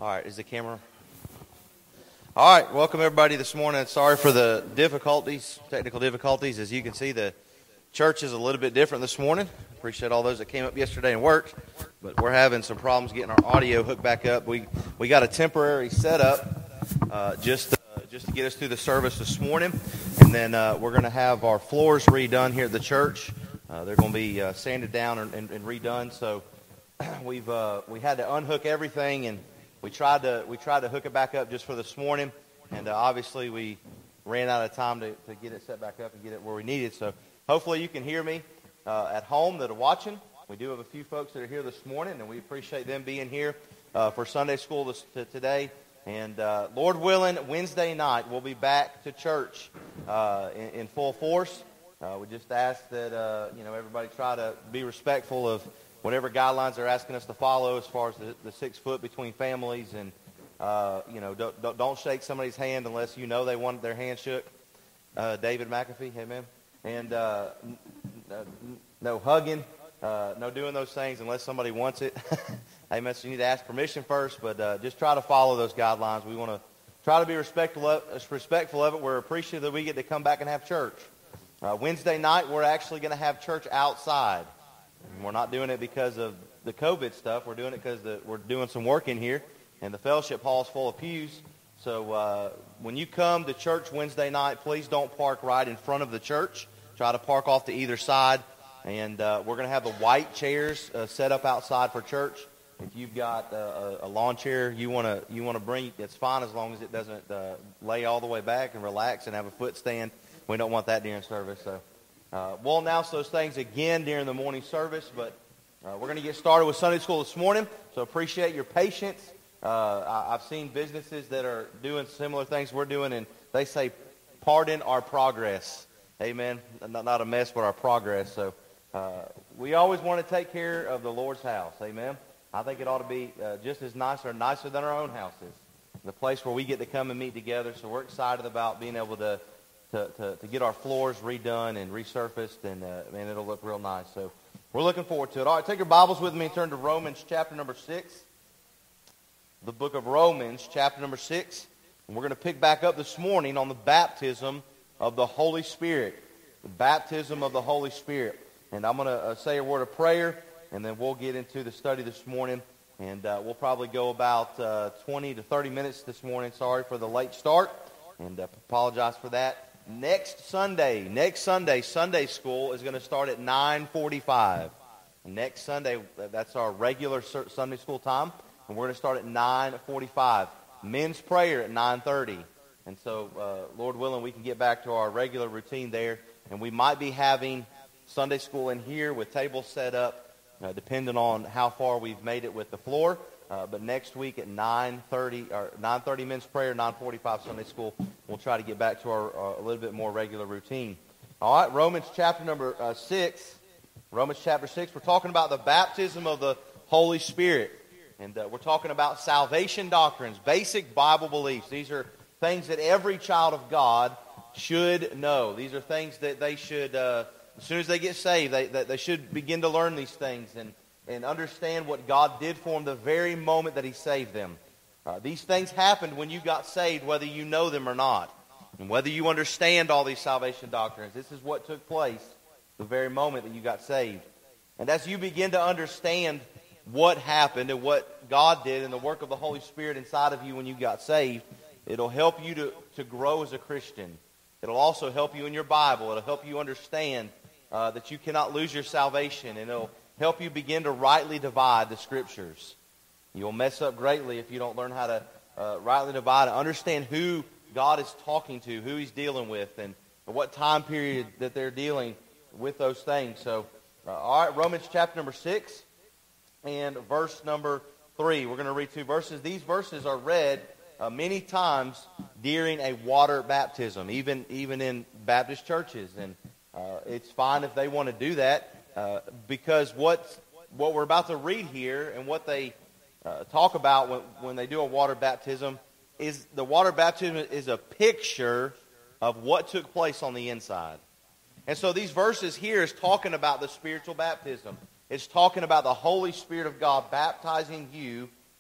All right, is the camera? All right, welcome everybody this morning. Sorry for the technical difficulties. As you can see, the church is a little bit different this morning. Appreciate all those that came up yesterday and worked, but we're having some problems getting our audio hooked back up. We got a temporary setup just to get us through the service this morning, and then we're going to have our floors redone here at the church. They're going to be sanded down and redone. So we had to unhook everything, and we tried to hook it back up just for this morning, and obviously we ran out of time to get it set back up and get it where we need it. So hopefully you can hear me at home that are watching. We do have a few folks that are here this morning, and we appreciate them being here for Sunday school today. And Lord willing, Wednesday night we'll be back to church in full force. We just ask that everybody try to be respectful of whatever guidelines they're asking us to follow as far as the 6 foot between families, and don't shake somebody's hand unless you know they want their hand shook. David McAfee, amen. And no hugging, no doing those things unless somebody wants it. Amen. So you need to ask permission first, but just try to follow those guidelines. We want to try to be respectful of it. We're appreciative that we get to come back and have church. Wednesday night, we're actually going to have church outside. We're not doing it because of the COVID stuff. We're doing it because we're doing some work in here, and the fellowship hall is full of pews. So when you come to church Wednesday night, please don't park right in front of the church. Try to park off to either side, and we're going to have the white chairs set up outside for church. If you've got a lawn chair you want to bring, it's fine as long as it doesn't lay all the way back and relax and have a foot stand. We don't want that during service. So we'll announce those things again during the morning service, but we're going to get started with Sunday school this morning, so appreciate your patience. I've seen businesses that are doing similar things we're doing, and they say, pardon our progress. Amen. Not a mess, but our progress. So we always want to take care of the Lord's house. Amen. I think it ought to be just as nice or nicer than our own houses, the place where we get to come and meet together. So we're excited about being able to get our floors redone and resurfaced, and man, it'll look real nice. So we're looking forward to it. All right, take your Bibles with me and turn to Romans chapter number 6. The book of Romans chapter number 6. And we're going to pick back up this morning on the baptism of the Holy Spirit. The baptism of the Holy Spirit. And I'm going to say a word of prayer, and then we'll get into the study this morning. And we'll probably go about 20 to 30 minutes this morning. Sorry for the late start, and apologize for that. Next Sunday, Sunday school is going to start at 9:45. Next Sunday, that's our regular Sunday school time, and we're going to start at 9:45. Men's prayer at 9:30. And so, Lord willing, we can get back to our regular routine there, and we might be having Sunday school in here with tables set up, depending on how far we've made it with the floor. But next week at 9:30 men's prayer, 9:45 Sunday school, we'll try to get back to our a little bit more regular routine. All right, Romans chapter number 6. Romans chapter 6, we're talking about the baptism of the Holy Spirit. And we're talking about salvation doctrines, basic Bible beliefs. These are things that every child of God should know. These are things that they should, as soon as they get saved, they should begin to learn these things and understand what God did for them the very moment that He saved them. These things happened when you got saved, whether you know them or not. And whether you understand all these salvation doctrines, this is what took place the very moment that you got saved. And as you begin to understand what happened and what God did and the work of the Holy Spirit inside of you when you got saved, it'll help you to grow as a Christian. It'll also help you in your Bible. It'll help you understand that you cannot lose your salvation, and it'll help you begin to rightly divide the Scriptures. You'll mess up greatly if you don't learn how to rightly divide and understand who God is talking to, who He's dealing with, and what time period that they're dealing with those things. So, all right, Romans chapter number 6 and verse number 3. We're going to read 2 verses. These verses are read many times during a water baptism, even in Baptist churches. And it's fine if they want to do that. Because what we're about to read here and what they talk about when they do a water baptism is the water baptism is a picture of what took place on the inside. And so these verses here is talking about the spiritual baptism. It's talking about the Holy Spirit of God baptizing you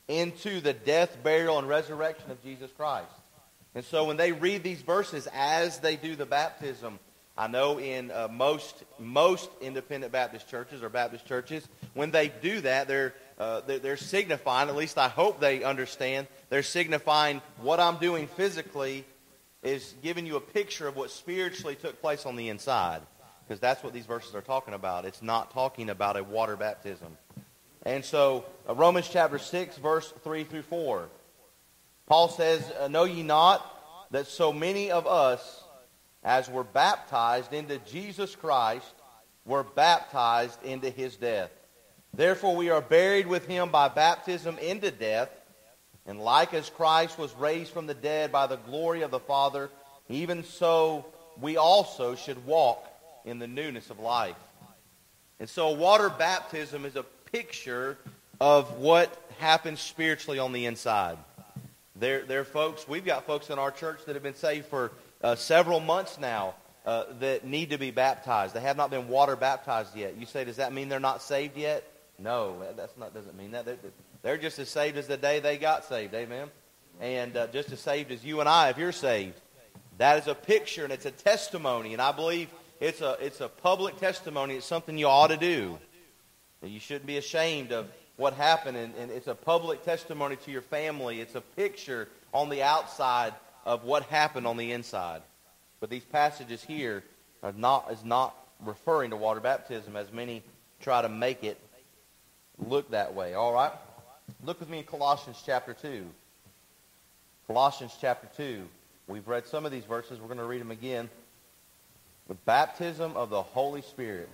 into the death, burial, and resurrection of Jesus Christ. And so when they read these verses as they do the baptism, I know in most independent Baptist churches or Baptist churches, when they do that, they're signifying, at least I hope they understand, they're signifying what I'm doing physically is giving you a picture of what spiritually took place on the inside. Because that's what these verses are talking about. It's not talking about a water baptism. And so Romans chapter 6, verse 3 through 4. Paul says, know ye not that so many of us as were baptized into Jesus Christ were baptized into his death. Therefore we are buried with him by baptism into death, and like as Christ was raised from the dead by the glory of the Father, even so we also should walk in the newness of life. And so water baptism is a picture of what happens spiritually on the inside. We've got folks in our church that have been saved for several months now that need to be baptized. They have not been water baptized yet. You say, does that mean they're not saved yet? No, doesn't mean that. They're just as saved as the day they got saved, amen? And just as saved as you and I, if you're saved. That is a picture and it's a testimony, and I believe it's a public testimony. It's something you ought to do. You shouldn't be ashamed of what happened, and it's a public testimony to your family. It's a picture on the outside of what happened on the inside. But these passages here is not referring to water baptism, as many try to make it look that way. All right? Look with me in Colossians chapter 2. Colossians chapter 2. We've read some of these verses. We're going to read them again. The baptism of the Holy Spirit.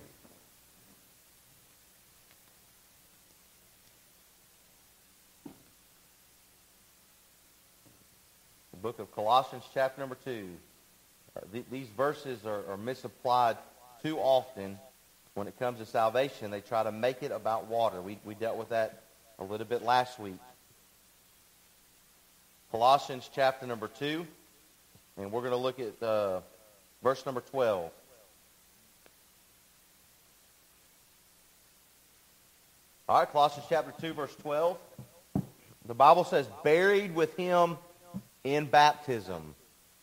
The book of Colossians chapter number 2. These verses are misapplied too often when it comes to salvation. They try to make it about water. We dealt with that a little bit last week. Colossians chapter number 2. And we're going to look at verse number 12. All right, Colossians chapter 2, verse 12. The Bible says, buried with him in baptism,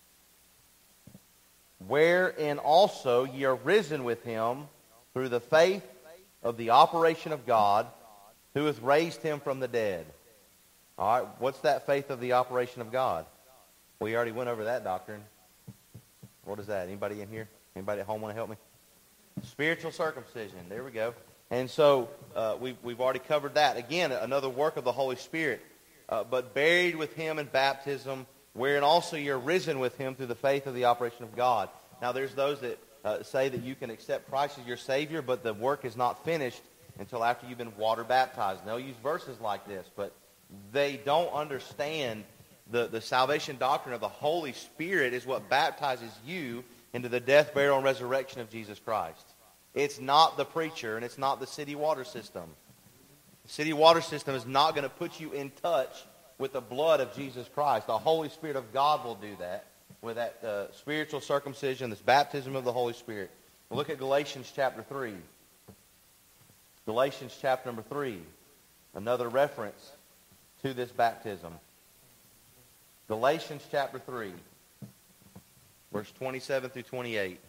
wherein also ye are risen with him through the faith of the operation of God, who hath raised him from the dead. All right, what's that faith of the operation of God? We already went over that doctrine. What is that? Anybody in here? Anybody at home want to help me? Spiritual circumcision. There we go. And so we've already covered that. Again, another work of the Holy Spirit. But buried with him in baptism, wherein also you're risen with him through the faith of the operation of God. Now there's those that say that you can accept Christ as your Savior, but the work is not finished until after you've been water baptized. And they'll use verses like this, but they don't understand the salvation doctrine of the Holy Spirit is what baptizes you into the death, burial, and resurrection of Jesus Christ. It's not the preacher, and it's not the city water system. The city water system is not going to put you in touch with the blood of Jesus Christ. The Holy Spirit of God will do that with that spiritual circumcision, this baptism of the Holy Spirit. We'll look at Galatians chapter 3. Galatians chapter number 3. Another reference to this baptism. Galatians chapter 3, verse 27 through 28.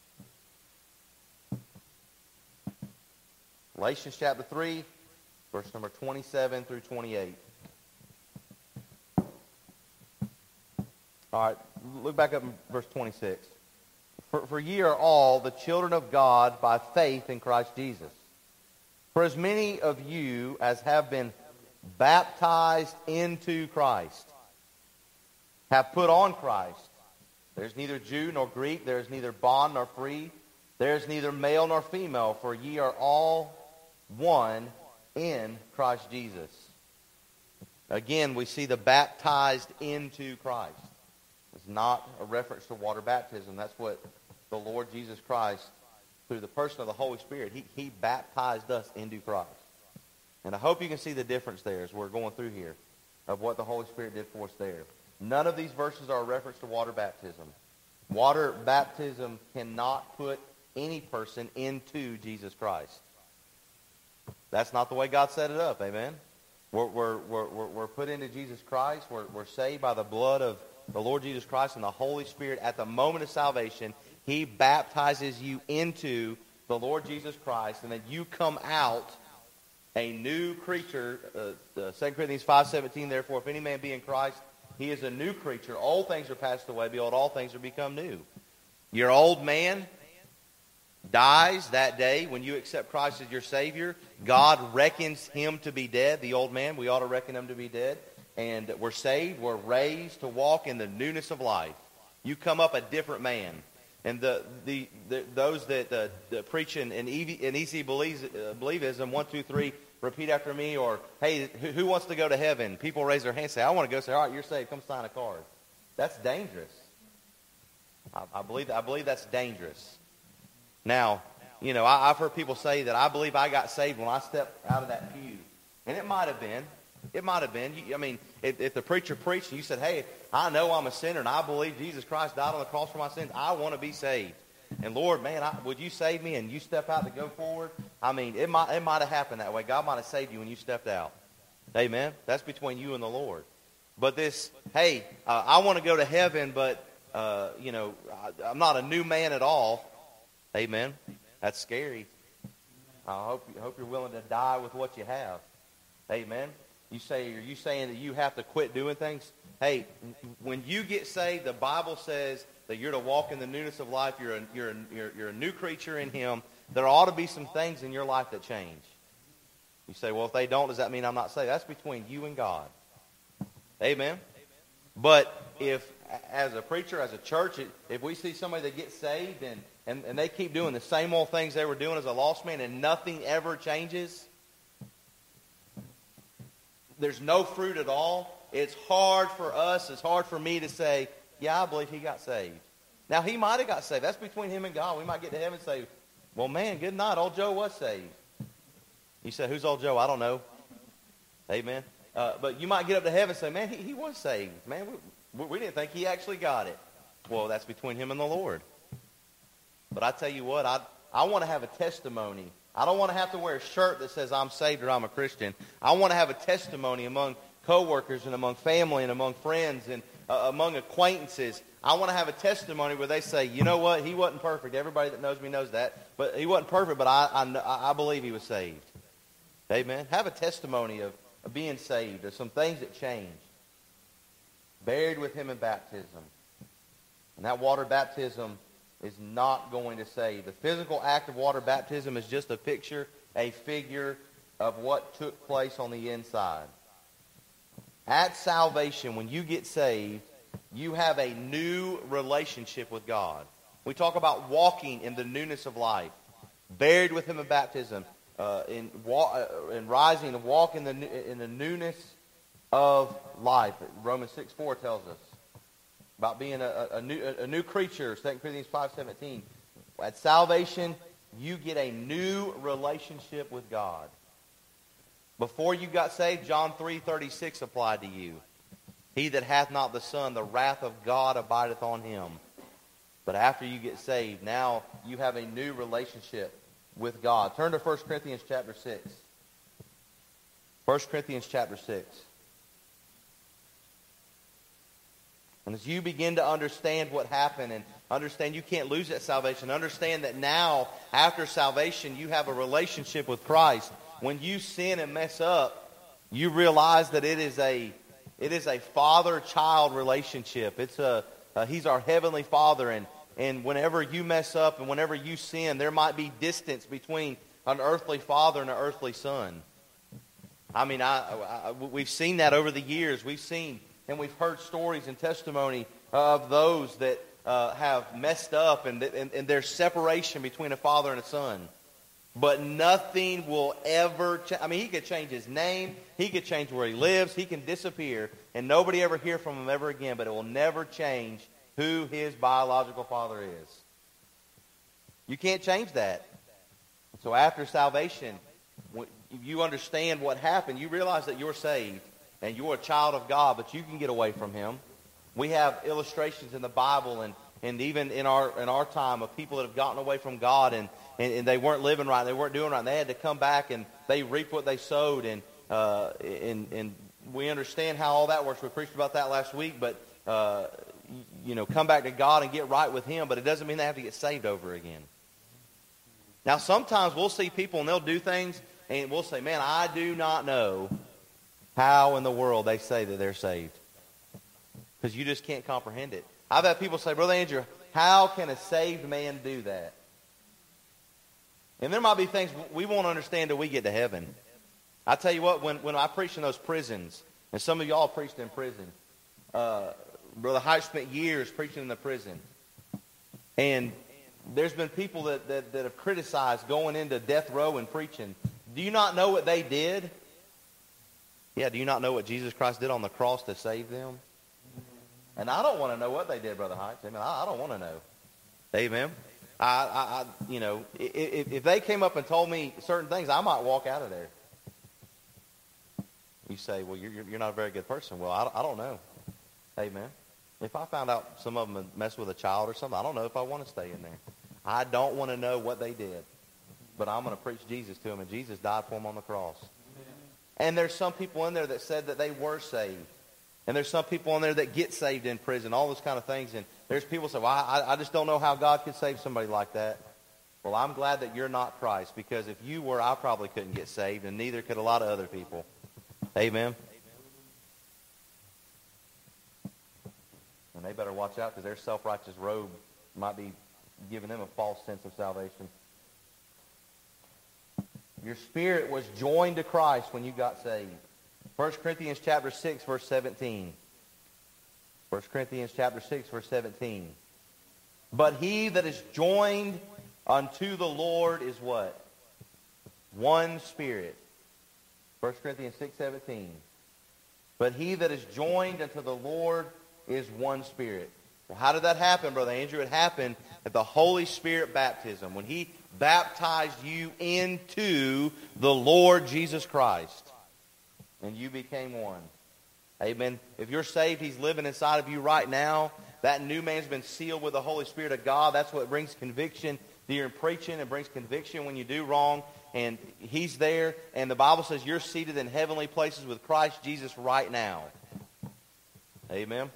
Galatians chapter 3, verse number 27 through 28. All right, look back up in verse 26. For ye are all the children of God by faith in Christ Jesus. For as many of you as have been baptized into Christ have put on Christ. There's neither Jew nor Greek, there is neither bond nor free, there is neither male nor female, for ye are all one in Christ Jesus. Again, we see the baptized into Christ. It's not a reference to water baptism. That's what the Lord Jesus Christ, through the person of the Holy Spirit, He baptized us into Christ. And I hope you can see the difference there as we're going through here of what the Holy Spirit did for us there. None of these verses are a reference to water baptism. Water baptism cannot put any person into Jesus Christ. That's not the way God set it up, amen? We're put into Jesus Christ. We're saved by the blood of the Lord Jesus Christ and the Holy Spirit. At the moment of salvation, He baptizes you into the Lord Jesus Christ, and then you come out a new creature. 2 Corinthians 5:17, therefore, if any man be in Christ, he is a new creature. Old things are passed away. Behold, all things are become new. Your old man dies that day when you accept Christ as your Savior. God reckons him to be dead, the old man. We ought to reckon him to be dead. And we're saved. We're raised to walk in the newness of life. You come up a different man. And those that preach in easy believism, 1, 2, 3, repeat after me, or, hey, who wants to go to heaven? People raise their hand and say, I want to go. Say, all right, you're saved. Come sign a card. That's dangerous. I believe that's dangerous. Now, I've heard people say that I believe I got saved when I stepped out of that pew. And it might have been. It might have been. If the preacher preached and you said, hey, I know I'm a sinner and I believe Jesus Christ died on the cross for my sins, I want to be saved. And Lord, man, would you save me? And you step out to go forward. It might have happened that way. God might have saved you when you stepped out. Amen? That's between you and the Lord. But this, hey, I want to go to heaven, but, I'm not a new man at all. Amen? That's scary. I hope you're willing to die with what you have. Amen? Are you saying that you have to quit doing things? Hey, when you get saved, the Bible says that you're to walk in the newness of life. You're a new creature in Him. There ought to be some things in your life that change. You say, well, if they don't, does that mean I'm not saved? That's between you and God. Amen? But if, as a preacher, as a church, if we see somebody that gets saved and they keep doing the same old things they were doing as a lost man and nothing ever changes, there's no fruit at all. It's hard for us, it's hard for me to say, yeah, I believe he got saved. Now, he might have got saved. That's between him and God. We might get to heaven and say, well, man, good night. Old Joe was saved. You say, who's old Joe? I don't know. Amen. But you might get up to heaven and say, man, he was saved. Man, we didn't think he actually got it. Well, that's between him and the Lord. But I tell you what, I want to have a testimony. I don't want to have to wear a shirt that says I'm saved or I'm a Christian. I want to have a testimony among coworkers and among family and among friends and among acquaintances. I want to have a testimony where they say, you know what, he wasn't perfect. Everybody that knows me knows that. But he wasn't perfect, but I believe he was saved. Amen. Have a testimony of being saved. There's some things that changed. Buried with him in baptism. And that water baptism is not going to save. The physical act of water baptism is just a picture, a figure of what took place on the inside. At salvation, when you get saved, you have a new relationship with God. We talk about walking in the newness of life. Buried with him in baptism. In rising to walk in the newness of life. Romans 6:4 tells us about being a new creature. 2 Corinthians 5:17. At salvation, you get a new relationship with God. Before you got saved, John 3:36 applied to you. He that hath not the Son, the wrath of God abideth on him. But after you get saved, now you have a new relationship with God. Turn to 1 Corinthians chapter 6. 1 Corinthians chapter 6. And as you begin to understand what happened and understand you can't lose that salvation, understand that now, after salvation, you have a relationship with Christ. When you sin and mess up, you realize that it is a father-child relationship. He's our heavenly Father, and whenever you mess up and whenever you sin, there might be distance between an earthly father and an earthly son. We've seen that over the years. We've seen and we've heard stories and testimony of those that have messed up and there's separation between a father and a son. But nothing will ever change. He could change his name. He could change where he lives. He can disappear. And nobody ever hear from him ever again. But it will never change who his biological father is. You can't change that. So after salvation, when you understand what happened, you realize that you're saved. And you're a child of God, but you can get away from him. We have illustrations in the Bible and even in our time of people that have gotten away from God and they weren't living right, they weren't doing right, and they had to come back and they reaped what they sowed. And and we understand how all that works. We preached about that last week, but come back to God and get right with Him, but it doesn't mean they have to get saved over again. Now, sometimes we'll see people and they'll do things, and we'll say, man, I do not know how in the world they say that they're saved. Because you just can't comprehend it. I've had people say, Brother Andrew, how can a saved man do that? And there might be things we won't understand till we get to heaven. I tell you what, when I preached in those prisons, and some of y'all preached in prison, Brother Hyde spent years preaching in the prison. And there's been people that have criticized going into death row and preaching. Do you not know what they did? Yeah, do you not know what Jesus Christ did on the cross to save them? And I don't want to know what they did, Brother Heights. Amen. I don't want to know. Amen. If they came up and told me certain things, I might walk out of there. You say, well, you're not a very good person. Well, I don't know. Amen. If I found out some of them had messed with a child or something, I don't know if I want to stay in there. I don't want to know what they did. But I'm going to preach Jesus to them, and Jesus died for them on the cross. And there's some people in there that said that they were saved. And there's some people in there that get saved in prison, all those kind of things. And there's people say, well, I just don't know how God could save somebody like that. Well, I'm glad that you're not Christ, because if you were, I probably couldn't get saved, and neither could a lot of other people. Amen. And they better watch out, because their self-righteous robe might be giving them a false sense of salvation. Your spirit was joined to Christ when you got saved. 1 Corinthians chapter 6, verse 17. 1 Corinthians chapter 6, verse 17. But he that is joined unto the Lord is what? One spirit. 1 Corinthians 6, 17. But he that is joined unto the Lord is one spirit. Well, how did that happen, Brother Andrew? It happened at the Holy Spirit baptism, when He baptized you into the Lord Jesus Christ. And you became one. Amen. If you're saved, He's living inside of you right now. That new man's been sealed with the Holy Spirit of God. That's what brings conviction to your preaching. It brings conviction when you do wrong. And He's there. And the Bible says you're seated in heavenly places with Christ Jesus right now. Amen.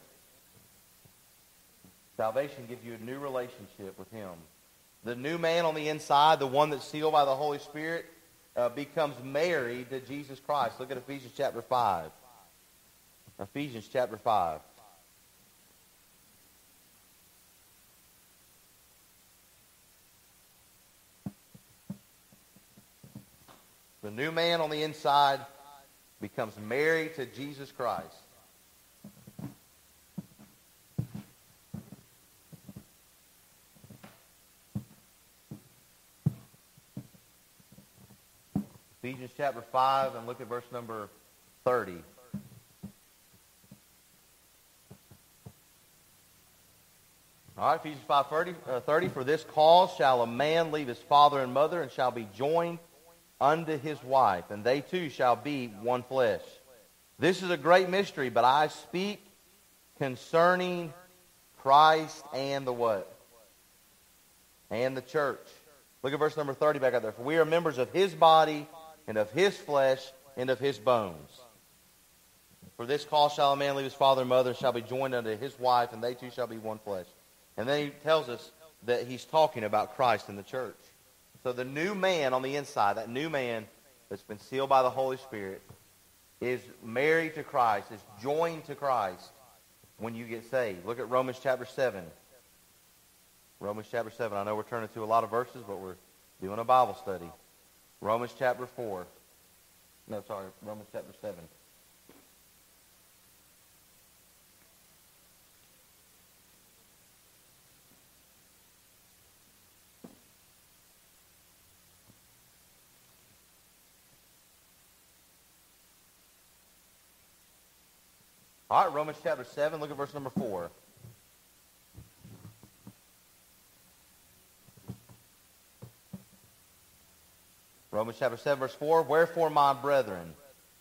Salvation gives you a new relationship with Him. The new man on the inside, the one that's sealed by the Holy Spirit, becomes married to Jesus Christ. Look at Ephesians chapter 5. Ephesians chapter 5. The new man on the inside becomes married to Jesus Christ. Ephesians chapter 5, and look at verse number 30. All right, Ephesians 5, 30. For this cause shall a man leave his father and mother, and shall be joined unto his wife, and they two shall be one flesh. This is a great mystery, but I speak concerning Christ and the what? And the church. Look at verse number 30 back out there. For we are members of His body, and of His flesh, and of His bones. For this cause shall a man leave his father and mother, and shall be joined unto his wife, and they two shall be one flesh. And then he tells us that he's talking about Christ and the church. So the new man on the inside, that new man that's been sealed by the Holy Spirit, is married to Christ, is joined to Christ when you get saved. Look at Romans chapter 7. Romans chapter 7. I know we're turning to a lot of verses, but we're doing a Bible study. Romans chapter 4. No, sorry, Romans chapter 7. All right, Romans chapter 7, look at verse number 4. Romans chapter 7, verse 4. Wherefore, my brethren,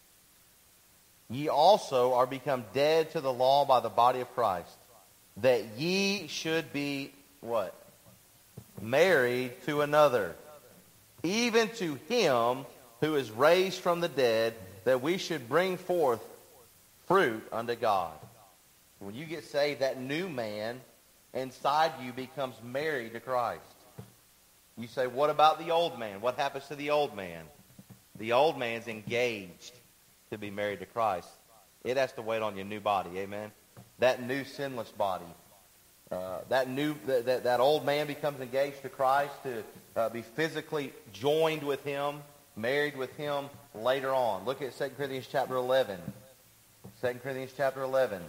ye also are become dead to the law by the body of Christ, that ye should be, what? Married to another, even to Him who is raised from the dead, that we should bring forth fruit unto God. When you get saved, that new man inside you becomes married to Christ. You say, what about the old man? What happens to the old man? The old man's engaged to be married to Christ. It has to wait on your new body, amen? That new sinless body. That old man becomes engaged to Christ to be physically joined with him, married with him later on. Look at 2 Corinthians chapter 11. 2 Corinthians chapter 11.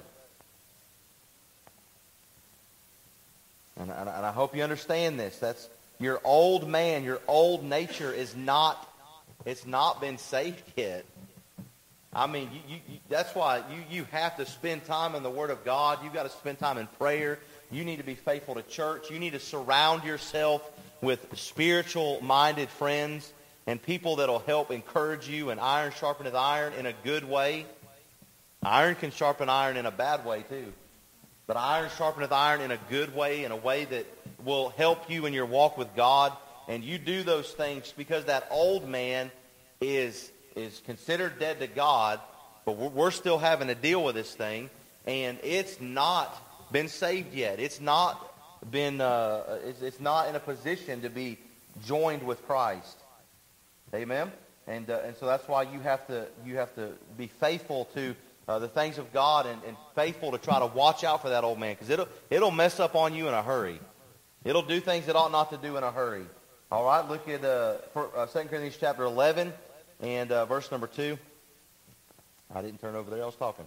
And I hope you understand this. That's your old man, your old nature it's not been saved yet. I mean, that's why you have to spend time in the Word of God. You've got to spend time in prayer. You need to be faithful to church. You need to surround yourself with spiritual-minded friends and people that will help encourage you, and iron sharpeneth iron in a good way. Iron can sharpen iron in a bad way, too. But iron sharpeneth iron in a good way, in a way that will help you in your walk with God. And you do those things because that old man is considered dead to God, but we're still having to deal with this thing, and it's not been saved yet. It's not been. It's not in a position to be joined with Christ. Amen. And so that's why you have to be faithful to the things of God and faithful to try to watch out for that old man, because it'll mess up on you in a hurry. It'll do things it ought not to do in a hurry. All right. Look at 2 Corinthians chapter 11 and verse number 2. I didn't turn over there. I was talking.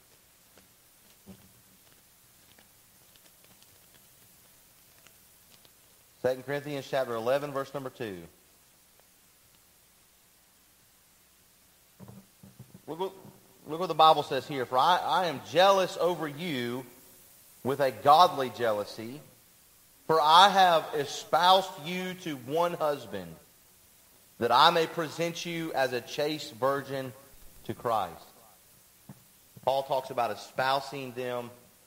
2 Corinthians chapter 11, verse number 2. Look what the Bible says here. For I am jealous over you with a godly jealousy, for I have espoused you to one husband, that I may present you as a chaste virgin to Christ. Paul talks about espousing them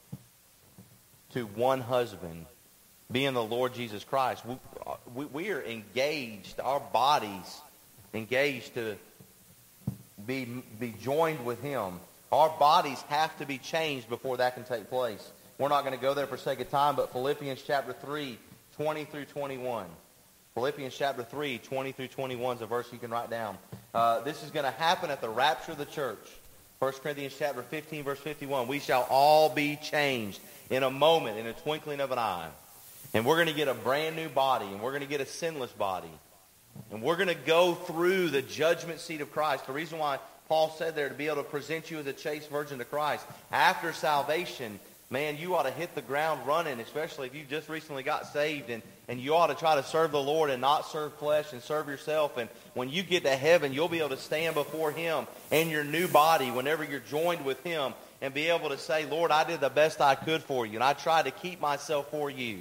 to one husband, being the Lord Jesus Christ. We are engaged, our bodies engaged to be joined with Him. Our bodies have to be changed before that can take place. We're not going to go there for sake of time, but Philippians chapter 3, 20 through 21. Philippians chapter 3, 20 through 21 is a verse you can write down. This is going to happen at the rapture of the church. 1 Corinthians chapter 15, verse 51. We shall all be changed in a moment, in a twinkling of an eye. And we're going to get a brand new body, and we're going to get a sinless body. And we're going to go through the judgment seat of Christ. The reason why Paul said there, to be able to present you as a chaste virgin to Christ. After salvation, man, you ought to hit the ground running, especially if you just recently got saved. And you ought to try to serve the Lord and not serve flesh and serve yourself. And when you get to heaven, you'll be able to stand before Him in your new body whenever you're joined with Him and be able to say, Lord, I did the best I could for you, and I tried to keep myself for you.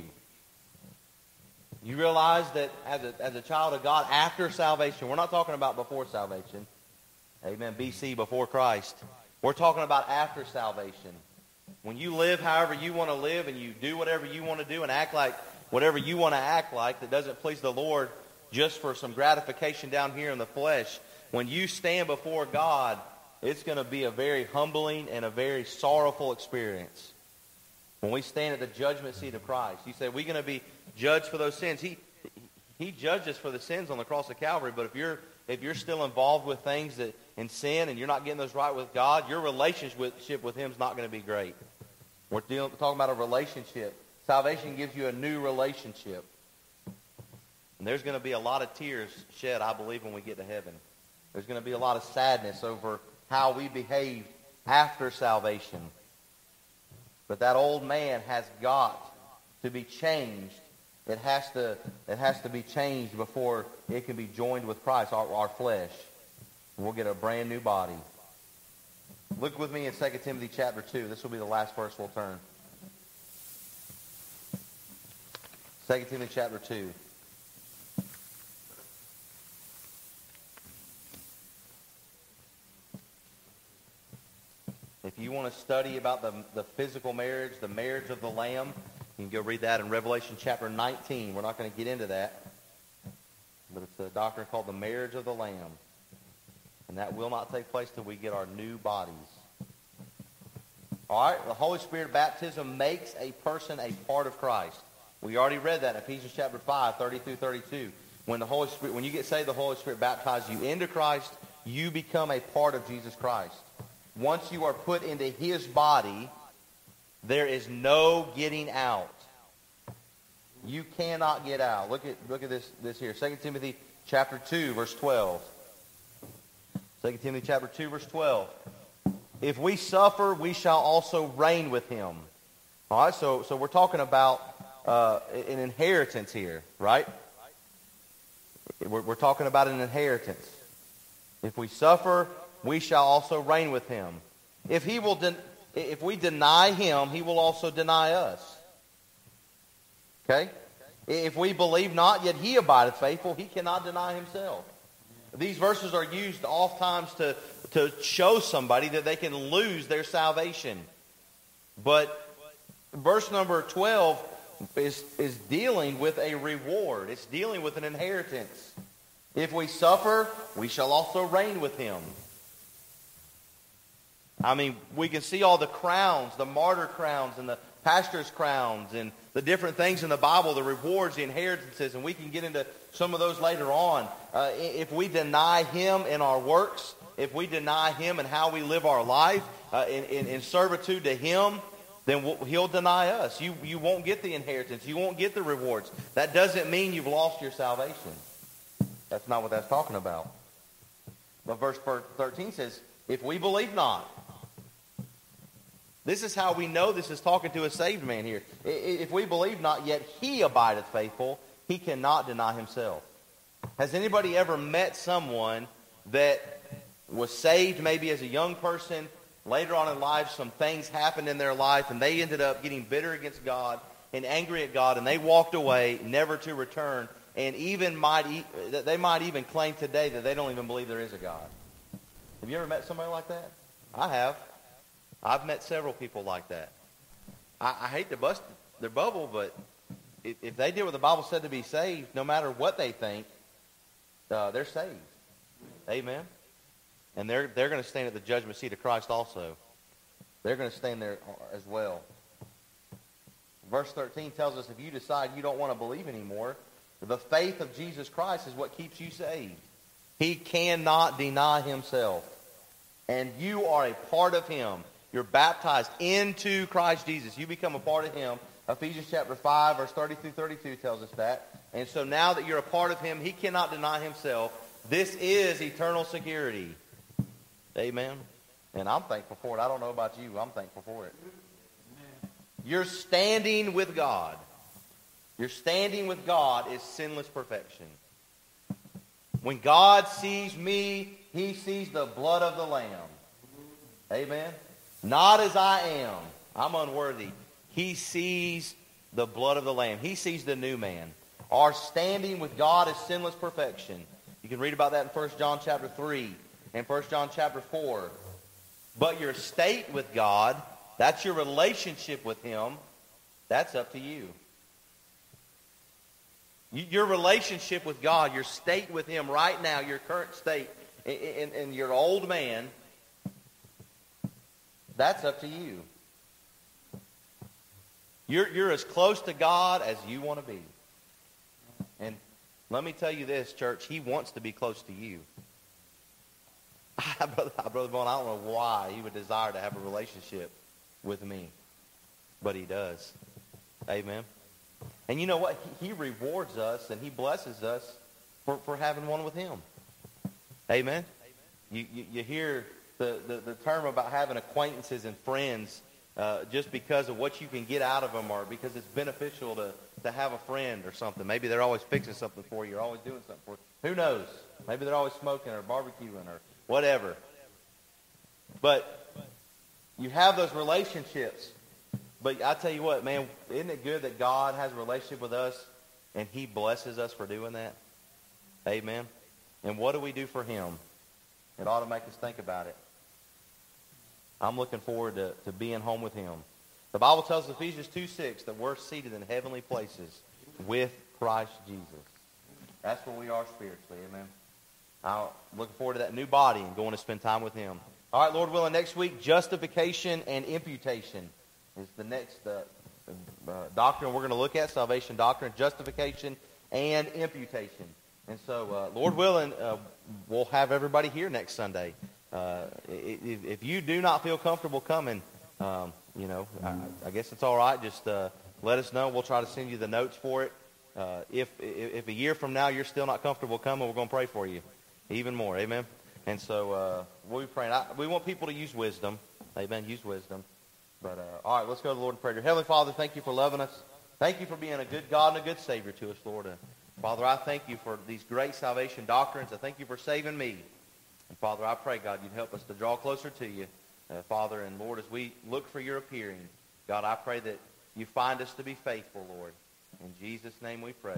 You realize that as a child of God, after salvation, we're not talking about before salvation. Amen. BC, before Christ. We're talking about after salvation. When you live however you want to live and you do whatever you want to do and act like whatever you want to act like that doesn't please the Lord just for some gratification down here in the flesh, when you stand before God, it's going to be a very humbling and a very sorrowful experience. When we stand at the judgment seat of Christ, you say, we're going to be judged for those sins. He judged us for the sins on the cross of Calvary, but if you're still involved with things that in sin and you're not getting those right with God, your relationship with Him is not going to be great. We're talking about a relationship. Salvation gives you a new relationship. And there's going to be a lot of tears shed, I believe, when we get to heaven. There's going to be a lot of sadness over how we behaved after salvation. But that old man has got to be changed. It has to be changed before it can be joined with Christ, our flesh. We'll get a brand new body. Look with me in 2 Timothy chapter 2. This will be the last verse we'll turn. 2 Timothy chapter 2. If you want to study about the physical marriage, the marriage of the Lamb, you can go read that in Revelation chapter 19. We're not going to get into that. But it's a doctrine called the marriage of the Lamb. And that will not take place till we get our new bodies. All right, the Holy Spirit baptism makes a person a part of Christ. We already read that in Ephesians chapter 5, 30 through 32. When you get saved, the Holy Spirit baptizes you into Christ, you become a part of Jesus Christ. Once you are put into his body, there is no getting out. You cannot get out. Look at this here. 2 Timothy chapter 2, verse 12. 2 Timothy chapter 2, verse 12. If we suffer, we shall also reign with him. All right, so we're talking about an inheritance here, right? We're talking about an inheritance. If we suffer, we shall also reign with him. If we deny him, he will also deny us. Okay? If we believe not, yet he abideth faithful, he cannot deny himself. These verses are used oftentimes to show somebody that they can lose their salvation. But verse number 12 is dealing with a reward. It's dealing with an inheritance. If we suffer, we shall also reign with him. I mean, we can see all the crowns, the martyr crowns and the pastor's crowns and the different things in the Bible, the rewards, the inheritances, and we can get into some of those later on. If we deny him in our works, if we deny him in how we live our life, in servitude to him, then he'll deny us. You won't get the inheritance. You won't get the rewards. That doesn't mean you've lost your salvation. That's not what that's talking about. But verse 13 says, if we believe not. This is how we know this is talking to a saved man here. If we believe not, yet he abideth faithful, he cannot deny himself. Has anybody ever met someone that was saved maybe as a young person, later on in life some things happened in their life, and they ended up getting bitter against God and angry at God, and they walked away never to return, and they might even claim today that they don't even believe there is a God? Have you ever met somebody like that? I have. I've met several people like that. I hate to bust their bubble, but if they did what the Bible said to be saved, no matter what they think, they're saved. Amen? And they're going to stand at the judgment seat of Christ also. They're going to stand there as well. Verse 13 tells us if you decide you don't want to believe anymore, the faith of Jesus Christ is what keeps you saved. He cannot deny himself. And you are a part of him. You're baptized into Christ Jesus. You become a part of him. Ephesians chapter 5, verse 30 through 32 tells us that. And so now that you're a part of him, he cannot deny himself. This is eternal security. Amen. And I'm thankful for it. I don't know about you. I'm thankful for it. You're standing with God. Your standing with God is sinless perfection. When God sees me, he sees the blood of the Lamb. Amen. Not as I am. I'm unworthy. He sees the blood of the Lamb. He sees the new man. Our standing with God is sinless perfection. You can read about that in 1 John chapter 3 and 1 John chapter 4. But your state with God, that's your relationship with him, that's up to you. Your relationship with God, your state with him right now, your current state, in your old man, that's up to you. You're as close to God as you want to be. And let me tell you this, church, he wants to be close to you. Brother Bowen, I don't know why he would desire to have a relationship with me, but he does. Amen. And you know what? He rewards us and he blesses us for having one with him. Amen. You hear the term about having acquaintances and friends just because of what you can get out of them, or because it's beneficial to have a friend or something. Maybe they're always fixing something for you or always doing something for you. Who knows? Maybe they're always smoking or barbecuing or whatever. But you have those relationships. But I tell you what, man, isn't it good that God has a relationship with us and he blesses us for doing that? Amen. And what do we do for him? It ought to make us think about it. I'm looking forward to being home with him. The Bible tells us, Ephesians 2:6, that we're seated in heavenly places with Christ Jesus. That's where we are spiritually. Amen. I'm looking forward to that new body and going to spend time with him. All right, Lord willing, next week, justification and imputation is the next doctrine we're going to look at, salvation doctrine, justification and imputation. And so, Lord willing, we'll have everybody here next Sunday. If you do not feel comfortable coming, I guess it's all right. Just let us know. We'll try to send you the notes for it. If a year from now you're still not comfortable coming, we're going to pray for you even more. Amen. And so we'll be praying. We want people to use wisdom. Amen. Use wisdom. But all right, let's go to the Lord in prayer. Heavenly Father, thank you for loving us. Thank you for being a good God and a good Savior to us, Lord. Father, I thank you for these great salvation doctrines. I thank you for saving me. And Father, I pray, God, you'd help us to draw closer to you. Father and Lord, as we look for your appearing, God, I pray that you find us to be faithful, Lord. In Jesus' name we pray.